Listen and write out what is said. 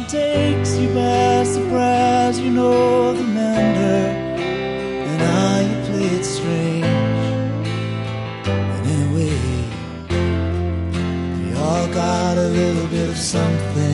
takes you by surprise. You know the mender, and how you play it strange. And anyway, we all got a little bit of something